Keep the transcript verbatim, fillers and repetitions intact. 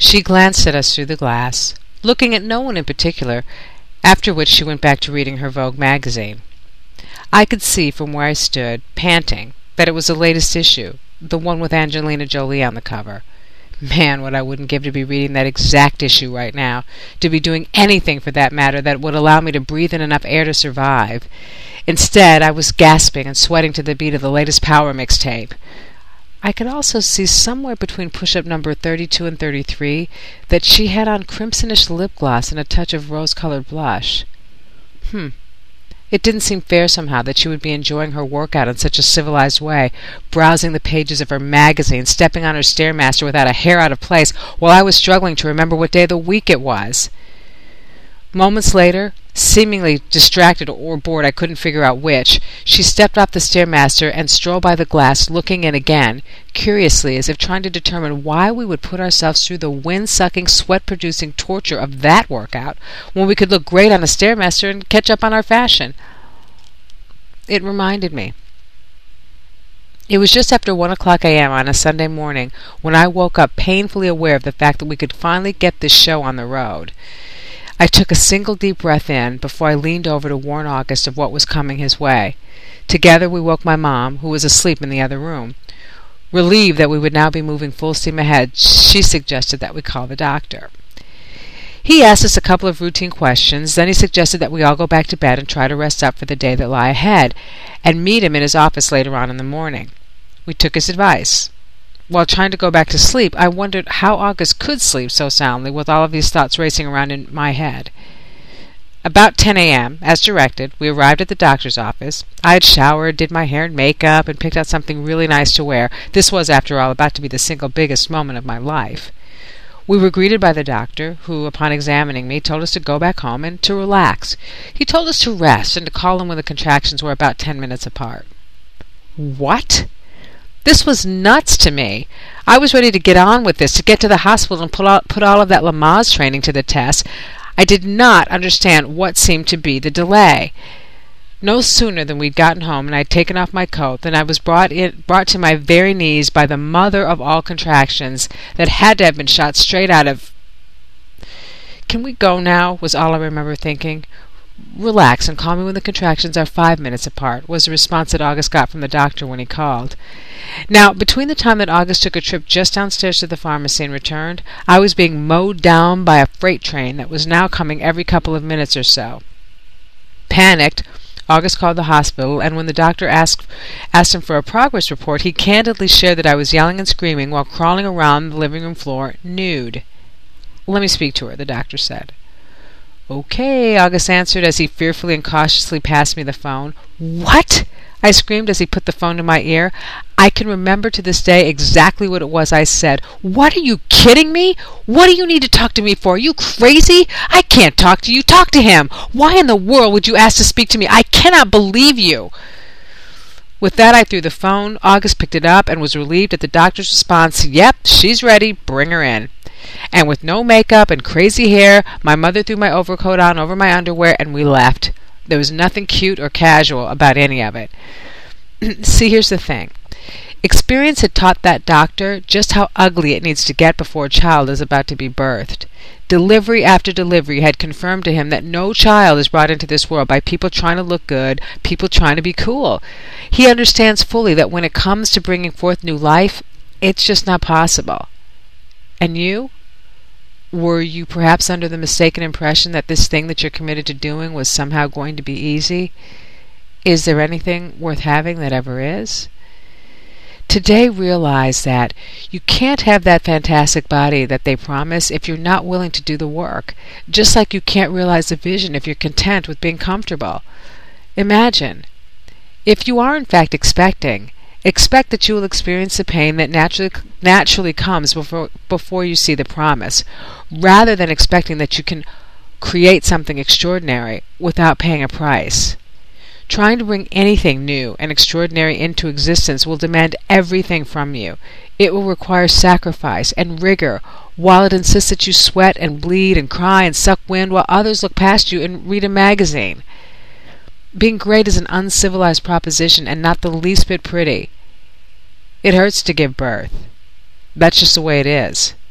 She glanced at us through the glass, looking at no one in particular, after which she went back to reading her Vogue magazine. I could see from where I stood, panting, that it was the latest issue, the one with Angelina Jolie on the cover. Man, what I wouldn't give to be reading that exact issue right now, to be doing anything for that matter that would allow me to breathe in enough air to survive. Instead, I was gasping and sweating to the beat of the latest Power mixtape. I could also see somewhere between push-up number thirty-two and thirty-three that she had on crimsonish lip gloss and a touch of rose-colored blush. Hmm. It didn't seem fair somehow that she would be enjoying her workout in such a civilized way, browsing the pages of her magazine, stepping on her Stairmaster without a hair out of place, while I was struggling to remember what day of the week it was. Moments later, seemingly distracted or bored, I couldn't figure out which, she stepped off the Stairmaster and strolled by the glass, looking in again, curiously, as if trying to determine why we would put ourselves through the wind-sucking, sweat-producing torture of that workout when we could look great on a Stairmaster and catch up on our fashion. It reminded me. It was just after one o'clock a m on a Sunday morning when I woke up painfully aware of the fact that we could finally get this show on the road. I took a single deep breath in before I leaned over to warn August of what was coming his way. Together we woke my mom, who was asleep in the other room. Relieved that we would now be moving full steam ahead, she suggested that we call the doctor. He asked us a couple of routine questions, then he suggested that we all go back to bed and try to rest up for the day that lay ahead, and meet him in his office later on in the morning. We took his advice. While trying to go back to sleep, I wondered how August could sleep so soundly with all of these thoughts racing around in my head. About ten a m, as directed, we arrived at the doctor's office. I had showered, did my hair and makeup, and picked out something really nice to wear. This was, after all, about to be the single biggest moment of my life. We were greeted by the doctor, who, upon examining me, told us to go back home and to relax. He told us to rest and to call him when the contractions were about ten minutes apart. What? This was nuts to me. I was ready to get on with this, to get to the hospital and put all, put all of that Lamaze training to the test. I did not understand what seemed to be the delay. No sooner than we'd gotten home and I'd taken off my coat than I was brought in, brought to my very knees by the mother of all contractions that had to have been shot straight out of... "Can we go now?" was all I remember thinking. "Relax and call me when the contractions are five minutes apart," was the response that August got from the doctor when he called. Now, between the time that August took a trip just downstairs to the pharmacy and returned, I was being mowed down by a freight train that was now coming every couple of minutes or so. Panicked, August called the hospital, and when the doctor asked, asked him for a progress report, he candidly shared that I was yelling and screaming while crawling around the living room floor nude. "Let me speak to her," the doctor said. "Okay," August answered as he fearfully and cautiously passed me the phone. "What?" I screamed as he put the phone to my ear. I can remember to this day exactly what it was I said. "What, are you kidding me? What do you need to talk to me for? Are you crazy? I can't talk to you. Talk to him. Why in the world would you ask to speak to me? I cannot believe you." With that, I threw the phone. August picked it up and was relieved at the doctor's response, "Yep, she's ready. Bring her in." And with no makeup and crazy hair, my mother threw my overcoat on over my underwear, and we left. There was nothing cute or casual about any of it. See, here's the thing. Experience had taught that doctor just how ugly it needs to get before a child is about to be birthed. Delivery after delivery had confirmed to him that no child is brought into this world by people trying to look good, people trying to be cool. He understands fully that when it comes to bringing forth new life, it's just not possible. And you? Were you perhaps under the mistaken impression that this thing that you're committed to doing was somehow going to be easy? Is there anything worth having that ever is? Today, realize that you can't have that fantastic body that they promise if you're not willing to do the work, just like you can't realize the vision if you're content with being comfortable. Imagine, if you are in fact expecting, expect that you will experience the pain that naturally naturally comes before before you see the promise, rather than expecting that you can create something extraordinary without paying a price. Trying to bring anything new and extraordinary into existence will demand everything from you. It will require sacrifice and rigor, while it insists that you sweat and bleed and cry and suck wind while others look past you and read a magazine. Being great is an uncivilized proposition and not the least bit pretty. It hurts to give birth. That's just the way it is.